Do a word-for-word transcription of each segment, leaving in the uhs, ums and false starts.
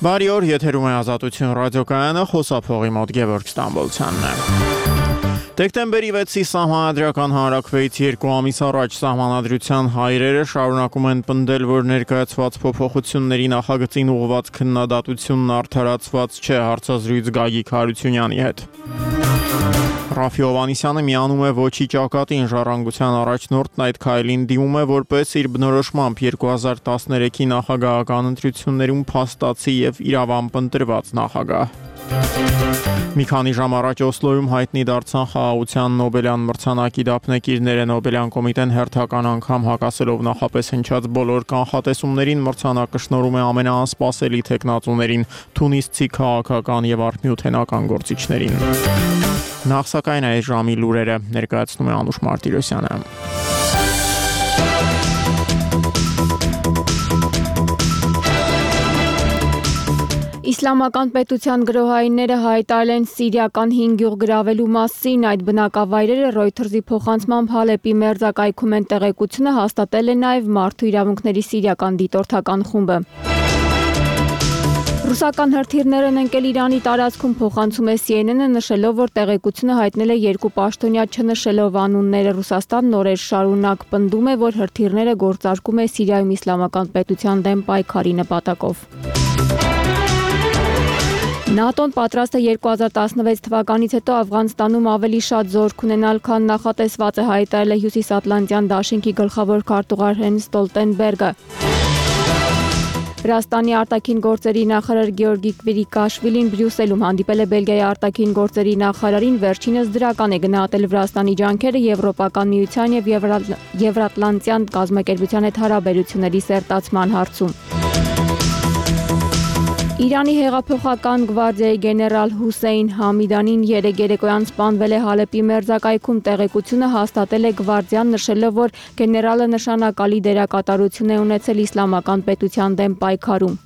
Բարի օր, եթերում է Ազատություն ռադիոկայանը, խոսափողի մոտ Գևորգ Ստամբոլցյանն է։ Դեկտեմբերի վեցի սահմանադրական հանրաքվեից երկու ամիս առաջ սահմանադրության հայրերը շարունակում են պնդել, որ ներկայացված փոփոխությունների նախագծին ուղղված քննադատությունն արդարացված չէ, հարցազրույց Գագիկ Հարությունյանի հետ։ Ռաֆի Հովհաննիսյանը միանում է ոչի ճակատին, ժառանգության առաջնորդն այդ քայլին դիմում է որպես իր բնորոշմամբ երկու հազար տասներեքի նախագահական ընտրություններում փաստացի եւ իրավամբ ընտրված նախագահ։ Մի քանի ժամ առաջ Օսլոյում հայտնի դարձան խաղաղության Նոբելյան մրցանակի դափնեկիրները։ Նոբելյան կոմիտեն հերթական անգամ հակասելով նախապես հնչած բոլոր կանխատեսումներին մրցանակը շնորհում է ամենաանսպասելի թեկնածուներին՝ թունիսցի քաղաքական եւ արհմյութենական գործիչներին։ Նախ սակայն այս ժամի լուրերը ներկայացնում է Անուշ Մարտիրոսյանը։ Իսլամական պետության գրոհայինները հայտարարել են սիրիական հինգ գյուղ գրավելու մասին։ Այդ բնակավայրերը Reuters-ի փոխանցմամբ Հալեպի մերձակայքում են տեղեկությունը հաստատել է նաև Մարդու իրավունքների սիրիական դիտորդական խումբը։ Ռուսական հրթիռներ են ընկել Իրանի տարածքում, փոխանցում է C N N-ը, նշելով, որ տեղեկությունը հայտնել է երկու պաշտոնյա, չնշելով անունները։ Ռուսաստանն օրեր շարունակ պնդում է, որ հրթիռները գործարկում է Սիրիայում իսլամական պետության դեմ պայքարի նպատակով։ ՆԱՏՕ-ն պատրաստ է երկու հազար տասնվեց թվականից հետո Աֆղանստանում ավելի շատ զորք ունենալ, քան նախատեսված է, հայտարարել է Հյուսիսատլանտյան դաշինքի գլխավոր քարտուղար Հենս Ստոլտենբերգը։ Վրաստանի արտաքին գործերի նախարար Գեորգի Կվիրիկաշվիլին Բրյուսելում հանդիպել է Բելգիայի արտաքին գործերի նախարարին, վերջինս դրական է գնահատել Վրաստանի ջանքերը Եվրոպական միության եւ Եվրատլանտյան կազմակերպության հետ հարաբերությունների սերտացման հարցում։ Իրանի հեղափոխական գվարդիայի գեներալ Հուսեյն Համիդանին երեկ երեկոյան սպանվել է Հալեպի մերձակայքում, տեղեկությունը հաստատել է գվարդիան, նշելով, որ գեներալը նշանակալի դերակատարություն է ունեցել իսլամական պետության դեմ պայքարում։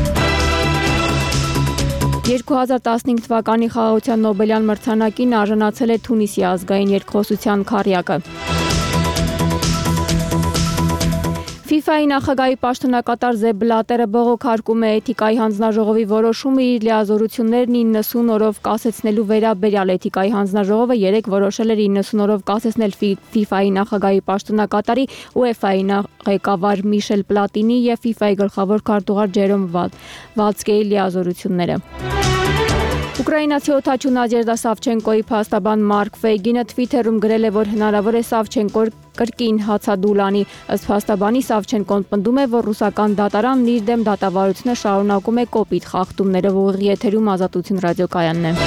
երկու հազար տասնհինգ թվականի խաղաղության Նոբելյան մրցանակին արժանացել է Թունիսի ազգային երկխոսության քառյակը։ FIFA-ի նախագահի պաշտոնակատար Զեբ Բլատերը բողոքարկում է էթիկայի հանձնաժողովի որոշումը իր լիազորություններն իննսուն օրով կասեցնելու վերաբերյալ։ Էթիկայի հանձնաժողովը երեկ որոշել էր իննսուն օրով կասեցնել FIFA-ի նախագահի պաշտոնակատարի, UEFA-ի ղեկավար Միշել Պլատինի եւ FIFA-ի գլխավոր քարտուղար Ջերոմ Վալցկեի լիազորությունները։ Ուկրաինացի օդաչու Նադեժդա Սավչենկոյի փաստաբան Մարկ Ֆեյգինը Twitter-ում գրել է, որ հնարավոր է Սավչենկոն կրկին հացադուլ անի։ Ըստ փաստաբանի Սավչենկոն պնդում է, որ ռուսական դատարանն իր դեմ դատավարությունը շարունակում է կոպիտ խախտումներով։ Ուղիղ եթերում Ազատություն ռադիոկայանն է։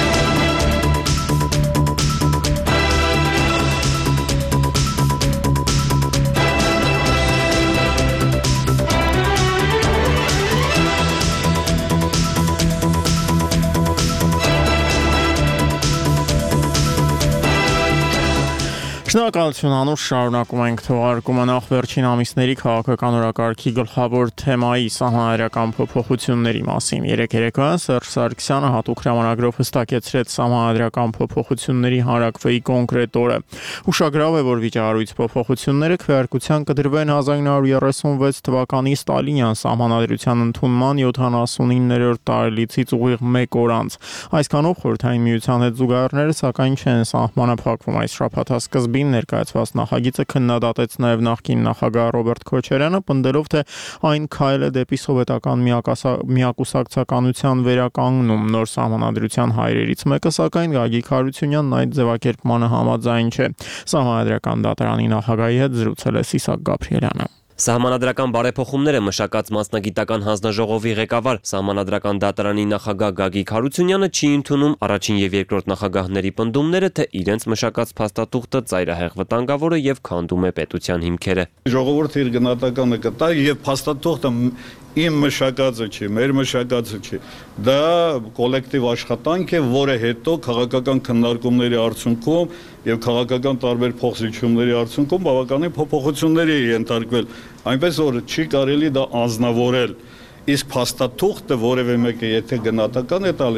Շնորհակալություն Անուշ, շարունակում ենք թողարկումը։ Նախ վերջին ամիսների քաղաքական օրակարգի գլխավոր թեմայի սահմանադրական փոփոխությունների մասին։ Երեկ երեկոյան Սերժ Սարգսյանը հատուկ հրամանագրով հստակեցրեց սահմանադրական փոփոխությունների հանրաքվեի կոնկրետ օրը։ Ուշագրավ է, որ վիճահարույց փոփոխությունները քվեարկության կդրվեն հազար նույն հարյուր երեսունվեց թվականի Ստալինյան սահմանադրության ընդունման յոթանասունիններորդ տարելիցից ուղիղ մեկ օր անց։ Այսքանով Խորհրդային Միության հետ զուգահեռները սակայն չեն սահմանը փակվում։ Այս շաբաթասկզբին ներկայացված նախագիծը քննադատեց նաև նախկին նախագահ Ռոբերտ Քոչարյանը, պնդելով, թե այն քայլ է դեպի սովետական միակուսակցականության վերականգնում։ Նոր սահմանադրության հայրերից մեկը, սակայն Գագիկ Հարությունյանն այդ ձևակերպմանը համաձայն չէ։ Սահմանադրական դատարանի նախագահի հետ զրուցել է Սիսակ Գաբրիելյանը։ Սահմանադրական բարեփոխումները մշակած մասնագիտական հանձնաժողովի ղեկավար Սահմանադրական դատարանի նախագահ Գագիկ Հարությունյանը չի ընդունում առաջին եւ երկրորդ նախագահների պնդումները, թե իրենց մշակած փաստաթուղթը ծայրահեղ վտանգավոր է եւ քանդում է պետության հիմքերը։ Ժողովուրդը իր գնահատականը կտա եւ փաստաթուղթը իմ մշակածը չի, մեր մշակածը չի։ Դա կոլեկտիվ աշխատանք է, որը հետո քաղաքական քննարկումների արդյունքում եւ քաղաքական տարբեր փոխզիջումների արդյունքում բավականին փոփոխությունների է ենթարկվել, այնպես որ չի կարելի դա անձնավորել։ Իսկ փաստաթուղթը որևէ մեկը եթե գնահատական է տալիս,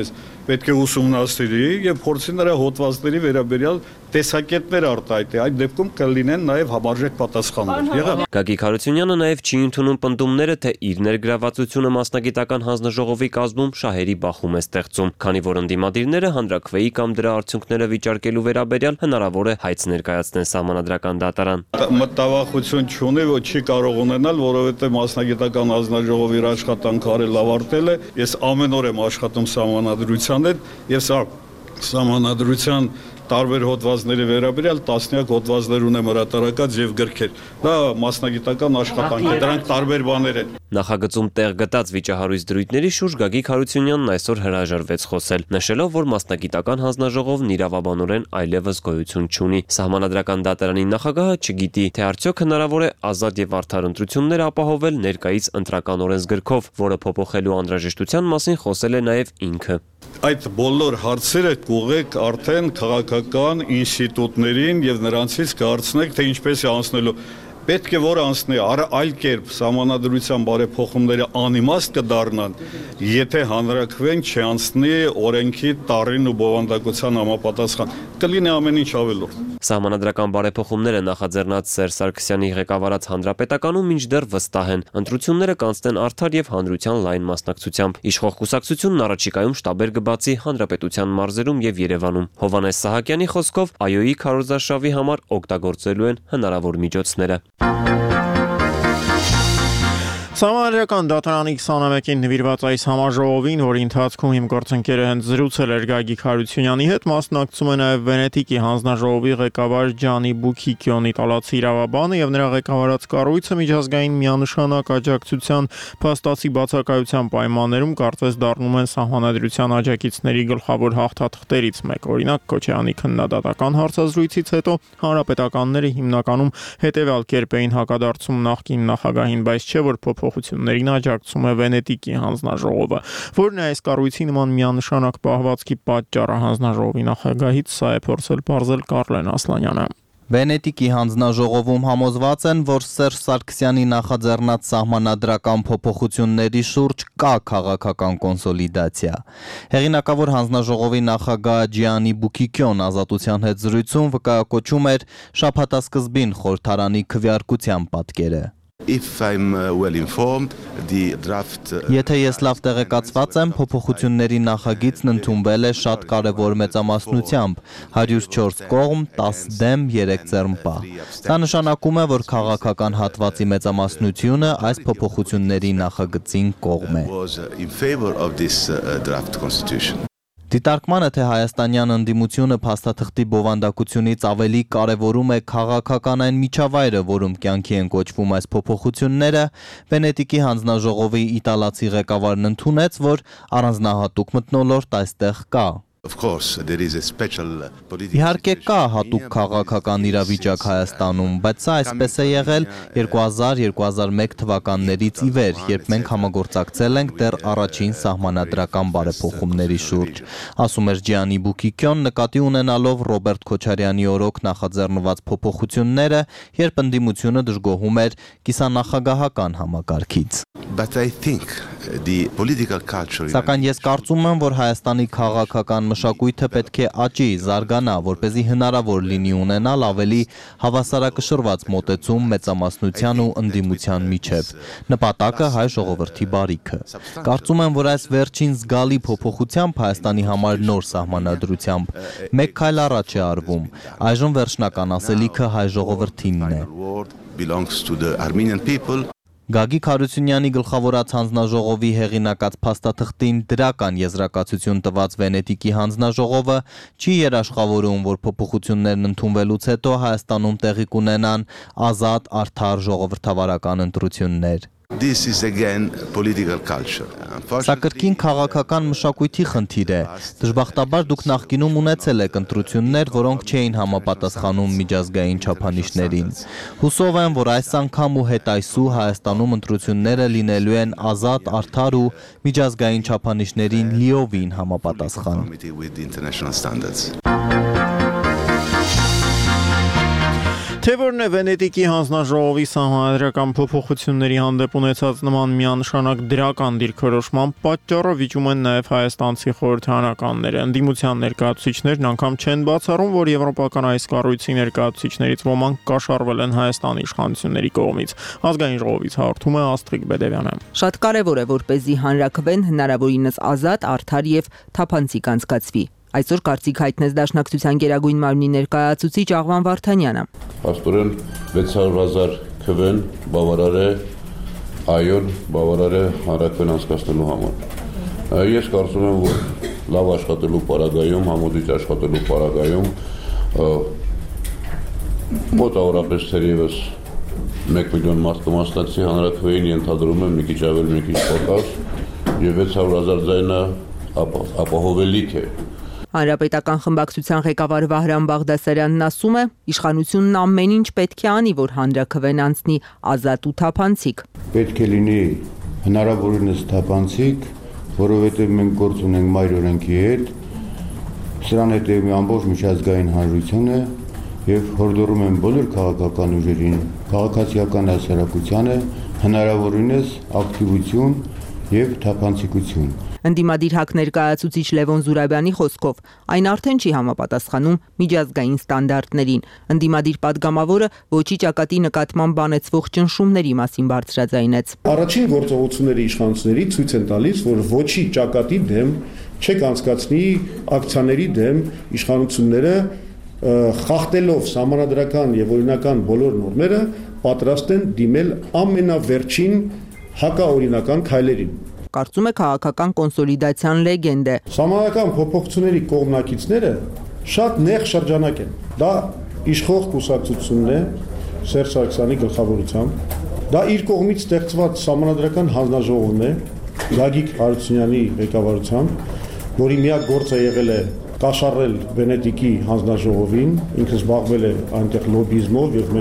պետք է ուսումնասիրի եւ փորձի նրա հոդվածների վերաբերյալ տեսակետներ արտահայտի, այդ դեպքում կլինեն նաեւ համարժեք պատասխաններ։ Եղավ։ Գագիկ Հարությունյանը նաեւ չի ընդունում պնդումները, թե իր ներգրավվածությունը մասնագիտական հանձնաժողովի կազմում շահերի բախում է ստեղծում, քանի որ ընդդիմադիրները հանրաքվեի կամ դրա արդյունքները վիճարկելու վերաբերյալ հնարավոր է հայց ներկայացնեն Սահմանադրական դատարան։ Մտավախություն չունի, որ չի կարող ունենալ, որովհետեւ մասնագիտական հանձնաժողովի իր աշխատանքը արել ավարտել է։ Ես ամեն օր եմ աշխատում Սահմանադրության հետ եւ սա Սահմանադրության տարբեր հոդվածների վերաբերյալ տասնյակ հոդվածներ ունեմ հրատարակած եւ գրքեր։ Դա մասնագիտական աշխատանք է, դրանք տարբեր բաներ են։ Նախագծում տեղ գտած վիճահարույց դրույթների շուրջ Գագիկ Հարությունյանն այսօր հրաժարվեց խոսել, նշելով, որ մասնագիտական հանձնաժողովն իրավաբանորեն այլևս գոյություն չունի։ Սահմանադրական դատարանի նախագահը չգիտի, թե արդյոք հնարավոր է ազատ եւ արդար ընտրություններ ապահովել ներկայիս ընտրական օրենսգրքով, որը փոփոխելու անհրաժեշտության մասին խոսել է նաեւ ինքը։ Այդ բոլոր հարցերը կուղեք արդեն քաղաքական ինստիտուտներին եւ նրանցից կհարցնեք, թե ինչպես է անցնելու։ Պետք է որ անցնի այլ կերպ Սահմանադրության բարեփոխումները անիմաստ կդառնան, եթե հանրաքվեն չանցնի օրենքի տառին ու բովանդակության համապատասխան, կլինի ամեն ինչ ավելորդ։ Սահմանադրական բարեփոխումները նախաձեռնած Սերժ Սարգսյանի ղեկավարած հանրապետականում մինչդեռ վստահ են, ընտրությունները կանցնեն արդար եւ հանրության լայն մասնակցությամբ։ Իշխող կուսակցությունն առաջիկայում շտաբեր կբացի հանրապետության մարզերում եւ Երևանում։ Հովհաննես Սահակյանի խոսքով ԱՅՈ-ի քարոզարշավի համար օգտագործելու են հնարավոր միջոցները։ Սահմանադրական դատարանի քսաներկին նվիրված այս համաժողովին, որի ընթացքում իմ գործընկերը հենց զրուցել էր Գագիկ Հարությունյանի հետ, մասնակցում է նաև Վենետիկի հանձնաժողովի ղեկավար Ջանի Բուքիկյոն, իտալացի իրավաբանը եւ նրա ղեկավարած կառույցը միջազգային միանշանակ աջակցության փաստացի բացակայության պայմաններում կարծես դառնում են Սահմանադրության աջակիցների գլխավոր հաղթաթղթերից մեկ։ Օրինակ Քոչարյանի քննադատական հարցազրույցից հետո հանրապետականները հիմնականում հետևյալ կերպ էին հակադարձում նախկին նախագահին, բայց չէ որ փոփոխություններին աջակցում է Վենետիկի հանձնաժողովը, որն է այս կառույցի նման միանշանակ պահվածքի պատճառը։ Հանձնաժողովի նախագահից սա է փորձել բարձել Կարլեն Ասլանյանը։ Վենետիկի հանձնաժողովում համոզված են, որ Սերժ Սարգսյանի նախաձեռնած սահմանադրական փոփոխությունների շուրջ կա քաղաքական կոնսոլիդացիա։ Հեղինակավոր հանձնաժողովի նախագահ Ջիանի Բուքիկյոն ազատության հետ զրույցում վկայակոչում էր շաբաթասկզբին խորհրդարանի քվեարկության պատկերը։ If I'm well informed, the draft Եթե ես լավ տեղեկացված եմ, փոփոխությունների նախագիծն ընդունվել է շատ կարևոր մեծամասնությամբ՝ հարյուր չորս կողմ, տասը դեմ, երեք ձեռնպա։ Դա նշանակում է, որ քաղաքական հատվածի մեծամասնությունը այս փոփոխությունների նախագծին կողմ է։ Դիտարկմանը, թե հայաստանյան ընդդիմությունը փաստաթղթի բովանդակությունից ավելի կարևորում է քաղաքական այն միջավայրը, որում կյանքի են կոչվում այս փոփոխությունները, Վենետիկի հանձնաժողովի իտալացի ղեկավարն ընդունեց, որ առանձնահատուկ մթնոլորտ այստեղ կա։ Of course, there is a special political Իհարկե կա հատուկ քաղաքական իրավիճակ Հայաստանում, բայց սա այսպես է եղել երկու հազար - երկու հազար մեկ թվականներից ի վեր, երբ մենք համագործակցել ենք դեռ առաջին սահմանադրական բարեփոխումների շուրջ, ասում էր Ջիանի Բուքիկյոն, նկատի ունենալով Ռոբերտ Քոչարյանի օրոք նախաձեռնված փոփոխությունները, երբ ընդդիմությունը դժգոհում էր կիսանախագահական համակարգից։ But I think the political culture Սակայն ես կարծում եմ, որ Հայաստանի քաղաքական մշակույթը պետք է աճի, զարգանա, որպեսզի հնարավոր լինի ունենալ ավելի հավասարակշռված մոտեցում մեծամասնության ու ընդդիմության միջև։ Նպատակը հայ ժողովրդի բարիքը։ Կարծում եմ, որ այս վերջին զգալի փոփոխությամբ Հայաստանի համար նոր սահմանադրությամբ մեկ քայլ առաջ է արվում։ Այժմ վերջնական ասելիքը հայ ժողովրդինն է։ belongs to the Armenian people. Գագիկ Հարությունյանի գլխավորած հանձնաժողովի հեղինակած փաստաթղթին դրական եզրակացություն տված Վենետիկի հանձնաժողովը չի երաշխավորում, որ փոփոխություններն ընդունվելուց հետո Հայաստանում տեղի կունենան ազատ, արդար ժողովրդավարական ընտրություններ։ This is again political culture. Սա կրկին քաղաքական մշակույթի խնդիր է։ Դժբախտաբար դուք նախկինում ունեցել եք ընտրություններ, որոնք չէին համապատասխանում միջազգային չափանիշներին։ Հուսով եմ, որ այս անգամ ու հետ այսու Հայաստանում ընտրությունները լինելու են ազատ, արդար ու միջազգային չափանիշներին լիովին համապատասխան։ Թե որն է Վենետիկի հանձնաժողովի սահմանադրական փոփոխությունների հանդեպ ունեցած նման միանշանակ դրական դիրքորոշման պատճառը վիճում են նաև հայաստանցի խորհրդարանականները։ Ընդդիմության ներկայացուցիչներն անգամ չեն բացառում, որ եվրոպական այս կառույցի ներկայացուցիչներից ոմանք կաշառվել են Հայաստանի իշխանությունների կողմից։ Ազգային ժողովից հաղորդում է Աստղիկ Բեդևյանը։ Շատ կարևոր է, որպեսզի հանրաքվեն հնարավորինս ազատ, արդար եւ թափանցիկ անցկացվի։ Այսօր կարծիք հայտնեց Դաշնակցության գերագույն մարմնի ներկայացուցիչ Աղվան Վարդանյանը։ Աստորեն վեց հարյուր հազար քվեն բավարար է այոն բավարար է հանրաքվեն անցկացնելու համար։ Ես կարծում եմ, որ լավ աշխատելու պարագայում, համոզիչ աշխատելու պարագայում մոտավորապես թերևս մեկ միլիոն մարդ կմասնակցի հանրաքվեին, ենթադրում եմ մի քիչ ավել, մի քիչ պակաս, եւ վեց հարյուր հազար ձայնը ապահովելիք է։ Հանրապետական խմբակցության ղեկավար Վահրամ Բաղդասարյանն ասում է, իշխանությունն ամեն ինչ պետք է անի, որ հանրաքվեն անցնի ազատ ու թափանցիկ։ Պետք է լինի հնարավորինս թափանցիկ, որովհետև մենք գործ ունենք մայր օրենքի հետ, սրան հետևում է ամբողջ միջազգային հանրությունը եւ հորդորում են բոլոր քաղաքական ուժերին, քաղաքացիական հասարակությանը հնարավորինս ակտիվություն եւ թափանցիկություն։ Ընդդիմադիր հակ ներկայացուցիչ Լևոն Զուրաբյանի խոսքով այն արդեն չի համապատասխանում միջազգային ստանդարտներին։ Ընդդիմադիր падգամավորը ոչի ճակատի նկատմամբ բանեցվող ճնշումների մասին բարձրաձայնեց։ Առաջին գործողությունների իշխանությունների ցույց են տալիս, որ ոչի ճակատի դեմ չեք անցկացնի ակցիաների դեմ իշխանությունները խախտելով սահմանադրական եւ օրինական բոլոր նորմերը պատրաստ են դիմել ամենավերջին հակաօրինական քայլերին։ Կարծում է քաղաքական կոնսոլիդացիան լեգենդ է։ Սահմանադրական փոփոխությունների կողմնակիցները շատ նեղ շրջանակ են։ Դա իշխող կուսակցությունն է Սերժ Սարգսյանի գլխավորությամբ։ Դա իր կողմից ստեղծված սահմանադրական հանձնաժողովն է Գագիկ Հարությունյանի ղեկավարությամբ, որի միակ գործը եղել է կաշառել Վենետիկի հանձնաժողովին, ինքը զբաղվել է այնտեղ լոբիզմով եւ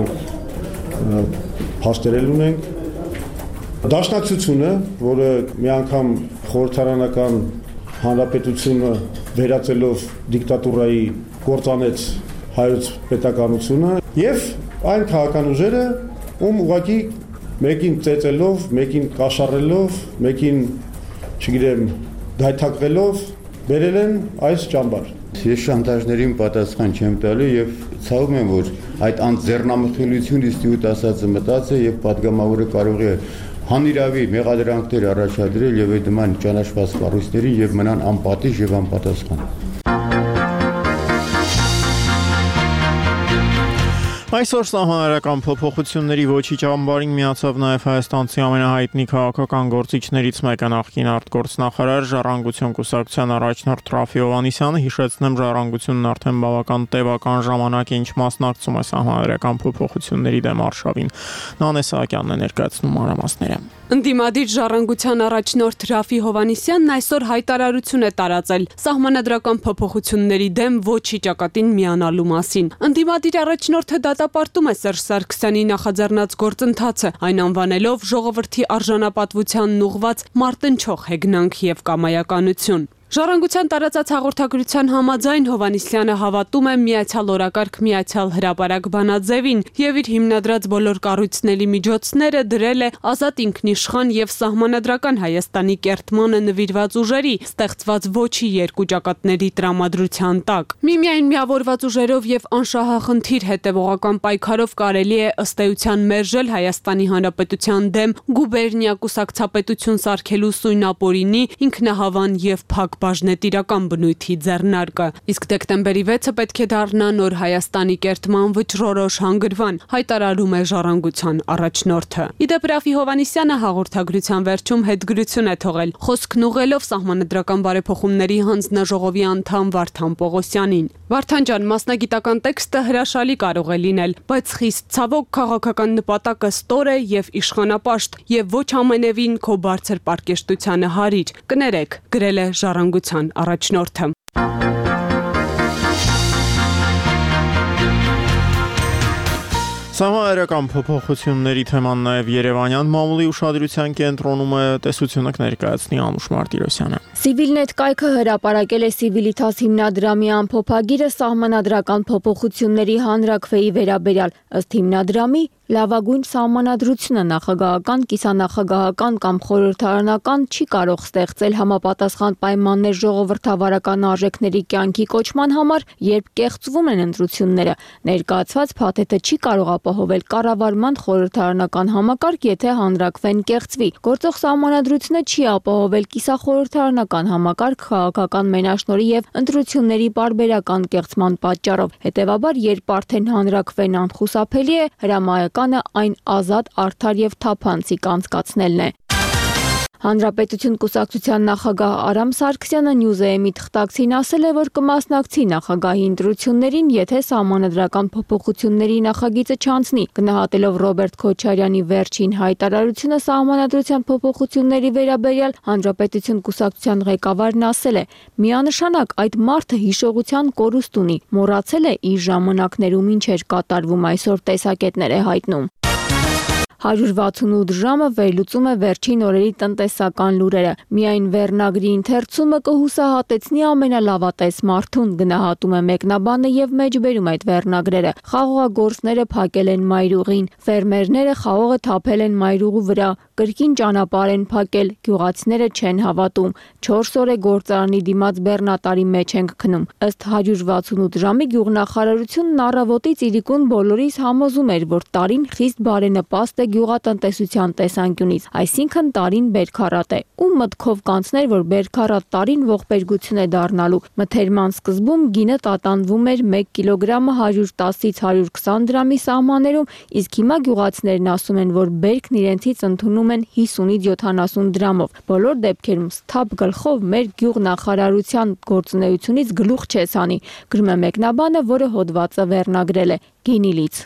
մենք փաստերել ունենք։ Դաշնակցությունը, որը մի անգամ խորհրդարանական հանրապետությունը վերածելով դիկտատուրայի գործանեց հայոց պետականությունը եւ այն քաղաքական ուժերը, ում ուղղակի մեկին ծեծելով, մեկին կաշառելով, մեկին, չգիտեմ, դայթակվելով բերել են այս ճամբար։ Ես շանտաժներին պատասխան չեմ տալու եւ ցավում եմ, որ այդ անձեռնամխելիությունից դյութ ասածը մտած է եւ падգամավորը կարող է հանիրավի մեղադրանքներ առաջադրել եւ այդ նման ճանաչված կառույցներին եւ մնան անպատիժ եւ անպատասխան։ Այսօր սահմանադրական փոփոխությունների ոչի ճամբարին միացավ նաև հայաստանցի ամենահայտնի քաղաքական գործիչներից մեկը նախկին արտգործնախարար Ժառանգություն կուսակցության առաջնորդ Ռաֆի Հովհաննիսյանը։ Հիշեցնեմ, Ժառանգությունն արդեն բավական տևական ժամանակ է ինչ մասնակցում է սահմանադրական փոփոխությունների դեմ արշավին։ Նանե Սահակյանն է ներկայացնում մանրամասները։ Ընդդիմադիր Ժառանգության առաջնորդ Ռաֆի Հովհաննիսյանն այսօր հայտարարություն է տարածել սահմանադրական փոփոխությունների դեմ ոչի ճակատին միանալու մասին։ Ընդդիմադիր առաջնորդը դատապարտում է Սերժ Սարգսյանի նախաձեռնած գործընթացը, այն անվանելով ժողովրդի արժանապատվությանն ուղղված մարտնչող հեգնանք եւ կամայականություն։ Ժառանգության տարածած հաղորդագրության համաձայն Հովհաննիսյանը հավատում է միացյալ օրակարգ միացյալ հրապարակ բանաձևին եւ իր հիմնադրած բոլոր կառույցների միջոցները դրել է ազատ ինքնիշխան եւ սահմանադրական Հայաստանի կերտմանը նվիրված ուժերի ստեղծված ոչի երկու ճակատների տրամադրության տակ։ Միմիայն միավորված ուժերով եւ անշահախնդիր հետեւողական պայքարով կարելի է ըստ էության մերժել Հայաստանի Հանրապետության դեմ գուբերնիա կուսակցապետություն սարքելու սույնապորինի ինքնահավան եւ փակ բաժնետիրական բնույթի ձեռնարկը։ Իսկ դեկտեմբերի վեցը պետք է դառնա նոր Հայաստանի կերտման վճռորոշ հանգրվան, հայտարարում է Ժառանգության առաջնորդը։ Իդեպ Ռաֆի Հովհաննիսյանը հաղորդագրության վերջում հետգրություն է թողել, խոսքն ուղղելով սահմանադրական բարեփոխումների հանձնաժողովի անդամ Վարդան Պողոսյանին։ Վարդան ջան, մասնագիտական տեքստը հրաշալի կարող է լինել, բայց խիստ ցավոք քաղաքական նպատակը ստոր է եւ իշխանապաշտ եւ ոչ ամենևին քո բարձր պարկեշտությանը հարիր։ Կներեք, գրել է Ժառանգության առաջնորդը։ Սահմանադրական փոփոխությունների թեման նաև Երևանյան մամուլի ուշադրության կենտրոնում է, տեսությունը կներկայացնի Անուշ Մարտիրոսյանը։ Civilnet կայքը հրապարակել է Civilitas հիմնադրամի ամփոփագիրը սահմանադրական փոփոխությունների հանրաքվեի վերաբերյալ, ըստ հիմնադրամի լավագույն սահմանադրությունը նախագահական, կիսանախագահական կամ խորհրդարանական չի կարող ստեղծել համապատասխան պայմաններ ժողովրդավարական արժեքների կյանքի կոչման համար, երբ կեղծվում են ընտրությունները։ Ներկայացված փաթեթը չի կարող ապահովել կառավարման խորհրդարանական համակարգ, եթե հանրաքվեն կեղծվի։ Գործող սահմանադրությունը չի ապահովել կիսախորհրդարանական համակարգ քաղաքական մենաշնորհի եւ ընտրությունների պարբերական կեղծման պատճառով։ Հետևաբար, երբ արդեն հանրաքվեն անխուսափելի է, հրամայական այն ազատ, արդար եւ թափանցիկ անցկացնելն է։ Հանրապետություն կուսակցության նախագահ Արամ Սարգսյանը Նյուզեեմի թղթակցին ասել է, որ կմասնակցի նախագահի ընտրություններին, եթե սահմանադրական փոփոխությունների նախագիծը չանցնի։ Գնահատելով Ռոբերտ Քոչարյանի վերջին հայտարարությունը սահմանադրության փոփոխությունների վերաբերյալ, Հանրապետություն կուսակցության ղեկավարն ասել է. «Միանշանակ այդ մարդը հիշողության կորուստ ունի, մոռացել է իր ժամանակներում ինչ էր կատարվում, այսօր տեսակետներ է հայտնում»։ հարյուր վաթսունութ ժամը վերլուծում է վերջին օրերի տնտեսական լուրերը։ Միայն վերնագրի ընթերցումը կհուսահատեցնի ամենալավատես մարդուն, գնահատում է մեկնաբանը եւ մեջբերում այդ վերնագրերը։ Խաղողագործները փակել են մայրուղին, ֆերմերները խաղողը թափել են մայրուղու վրա, կրկին ճանապարհ են փակել, գյուղացիները չեն հավատում։ չորս օր է գործարանի դիմաց բեռնատարի մեջ ենք քնում։ Ըստ հարյուր վաթսունութ ժամի գյուղնախարարությունն առավոտից իրիկուն բոլորիս համոզում էր, որ տարին խիստ բարենպաստ է գյուղատնտեսության տեսանկյունից, այսինքն տարին բերքառատ է։ Ում մտքով կանցներ, որ բերքառատ տարին ողբերգություն է դառնալու։ Մթերման սկզբում գինը տատանվում էր մեկ կիլոգրամը հարյուր տասից հարյուր քսան դրամի սահմաններում, իսկ հիմա գյուղացիներն ասում են, որ բերքն իրենցից ընդունում են հիսունից յոթանասուն դրամով։ Բոլոր դեպքերում սթափ գլխով մեր գյուղնախարարության գործունեությունից գլուխ չես հանի, գրում է մեկնաբանը, որը հոդվածը վերնագրել է Գինիլից։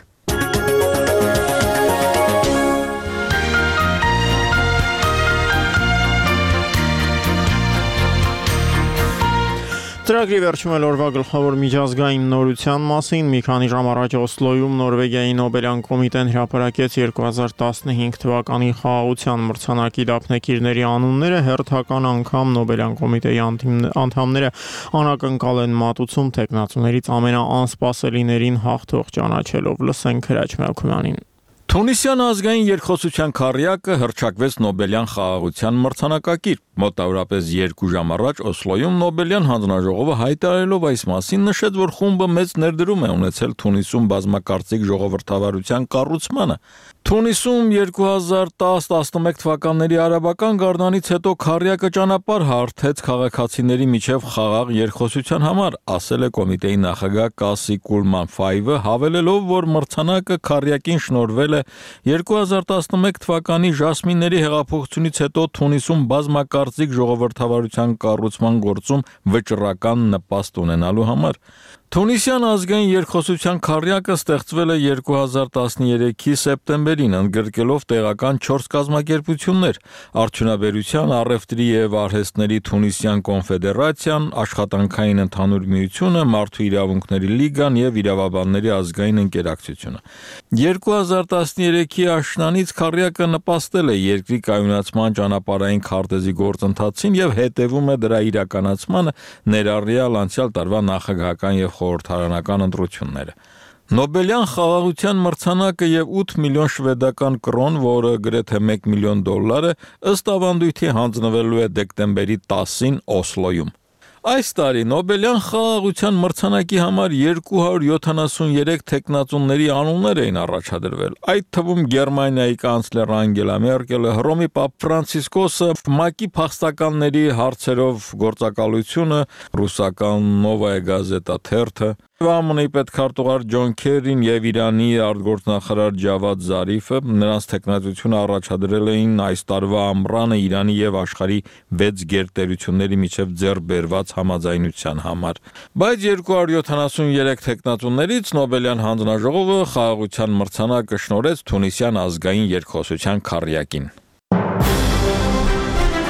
Ծրագրի վերջում էլ օրվա գլխավոր միջազգային նորության մասին մի քանի ժամ առաջ Օսլոյում Նորվեգիայի Նոբելյան կոմիտեն հրապարակեց երկու հազար տասնհինգ թվականի խաղաղության մրցանակի դափնեկիրների անունները, հերթական անգամ Նոբելյան կոմիտեի անդամները անակնկալ են մատուցում թեկնածուներից ամենաանսպասելիներին հաղթող ճանաչելով։ Լսենք Հրաչ Մելքումյանին։ Թունիսյան ազգային երկխոսության քառյակը հռչակվեց Նոբելյան խաղաղության մրցանակակիր։ Մոտավորապես երկու ժամ առաջ Օսլոյում Նոբելյան հանձնաժողովը հայտարարելով այս մասին նշեց, որ խումբը մեծ ներդրում է ունեցել Թունիսում բազմակարծիք ժողովրդավարության կառուցմանը։ Թունիսում երկու հազար տասը տասնմեկ թվականների արաբական գարնանից հետո քառյակը ճանապարհ հարթեց քաղաքացիների միջև խաղաղ երկխոսության համար, ասել է կոմիտեի նախագահ Կասի Կուլման Ֆայվը, հավելելով, որ մրցանակը քառյակին շնորհվել է երկու հազար տասնմեկ թվականի Ժասմինների հեղափոխությունից հետո Թունիսում բազմակարծիք ժողովրդավարության կառուցման գործում վճռական նպաստ ունենալու համար։ Թունիսյան ազգային երկխոսության քառյակը ստեղծվել է երկու հազար տասներեքի սեպտեմբերին, ընդգրկելով տեղական չորս կազմակերպություններ՝ Արդյունաբերության, առևտրի եւ արհեստների Թունիսյան կոնֆեդերացիան, Աշխատանքային ընդհանուր միությունը, Մարդու իրավունքների լիգան եւ Իրավաբանների ազգային ընկերակցությունը։ երկու հազար տասներեքի աշնանից քառյակը նպաստել է երկրի կայունացման ճանապարհային քարտեզի գործընթացին եւ հետեւում է դրա իրականացմանը, ներառյալ անցյալ տարվա նախագահական եւ խորհրդարանական ընտրությունները։ Նոբելյան խաղաղության մրցանակը եւ ութ միլիոն շվեդական կրոն, որը գրեթե մեկ միլիոն դոլար է, ըստ ավանդույթի հանձնվելու է դեկտեմբերի տասին Օսլոյում։ Այս տարի Նոբելյան խաղաղության մրցանակի համար երկու հարյուր յոթանասուներեք թեկնածուների անուններ էին առաջադրվել։ Այդ թվում Գերմանիայի կանցլեր Անգելա Մերկելը, Հռոմի Պապ Ֆրանցիսկոսը, ՄԱԿ-ի փախստականների հարցերով գործակալությունը, ռուսական Նովայա Գազետա թերթը, ԱՄՆ-ի պետքարտուղար Ջոն Քերին եւ Իրանի արտգործնախարար Ջավադ Զարիֆը նրանց թեկնածությունը առաջադրել էին այս տարվա ամռանը Իրանի եւ աշխարհի վեց գերտերությունների միջև ձեռք բերված համաձայնության համար։ Բայց երկու հարյուր յոթանասուներեք թեկնածուներից Նոբելյան հանձնաժողովը խաղաղության մրցանակը շնորհեց Թունիսյան ազգային երկխոսության քառյակին։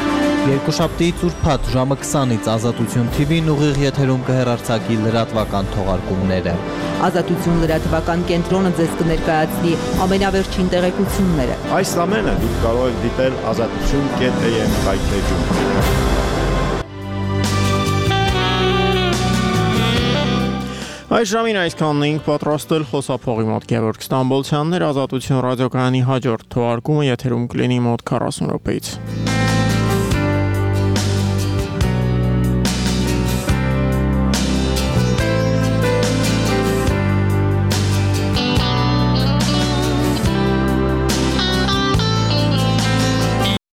Երկուշաբթիից ուրբաթ ժամը քսանից Ազատություն Թի Վին ուղիղ եթերում կհեռարձակի լրատվական թողարկումները։ Ազատություն լրատվական կենտրոնը ձեզ կներկայացնի ամենավերջին տեղեկությունները։ Այս ամենը դուք կարող եք դիտել ազատություն կետ էյ էմ վայթեջում։ Այս ժամին այսքանն էինք պատրաստել, խոսափողի մոտ Գևորգ Ստամբոլցյանն էր, Ազատություն ռադիոկայանի հաջորդ թողարկումը եթերում կլինի մոտ քառասուն րոպեից։